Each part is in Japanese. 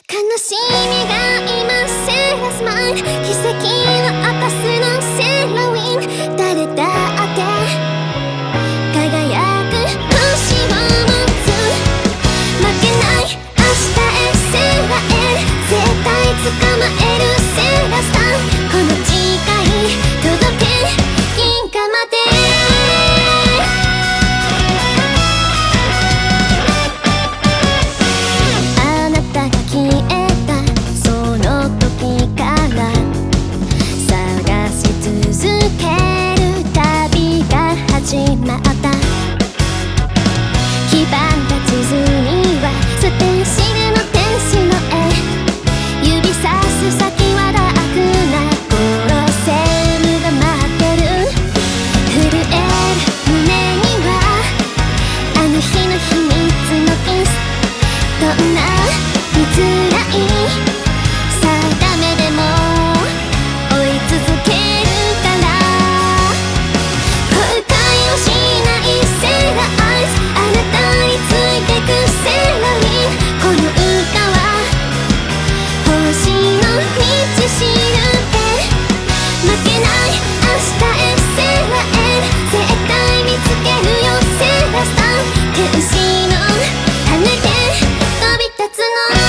悲しみが今セーラスマイン、奇跡を起こすのセロウィン、誰だって輝く星を持つ、負けない明日へセーラへ、絶対捕まえるセーラスター、この誓い届け銀河まで。始まった黄ばんだ地図にはスペンシルの天使の絵、指さす先はダークなコロセウムが待ってる、震える胸にはあの日の秘密のキス、どんなに辛い定めでも追い続けるから、しないセーラーアイズ、あなたについてくセーラウィン、この歌は星の道しるべ、負けない明日へセーラへ、絶対見つけるよセーラスター、天使の羽で飛び立つの。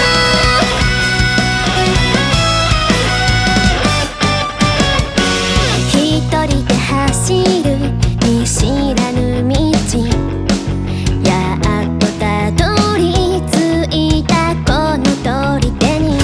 一人で走る見知らぬ道、やっとたどり着いたこの砦に、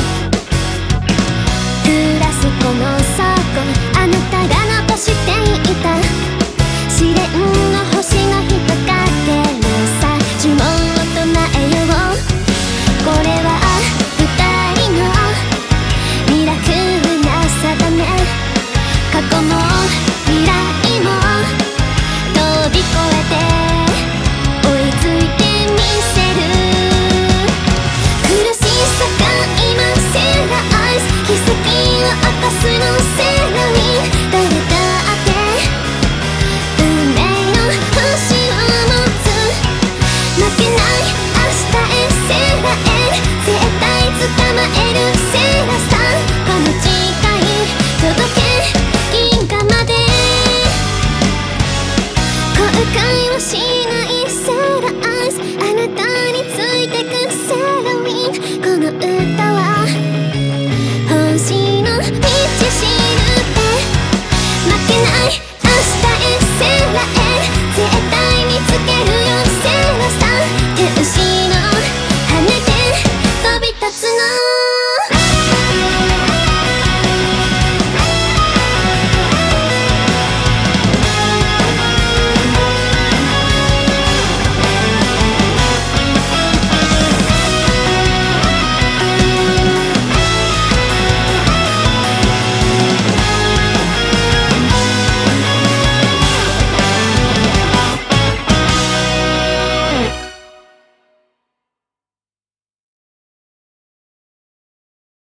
暮らすこの倉庫、あなたが残していた試練の星が引っかかってるさ、呪文を唱えよう、これは二人のミラクルな定め、過去も未来も飛び越えて追いついてみせる、苦しさが今セーラーアイズ、奇跡を起こすのセーラウィン、誰だって運命の星を持つ、負けない明日へセーラへ、絶対捕まえる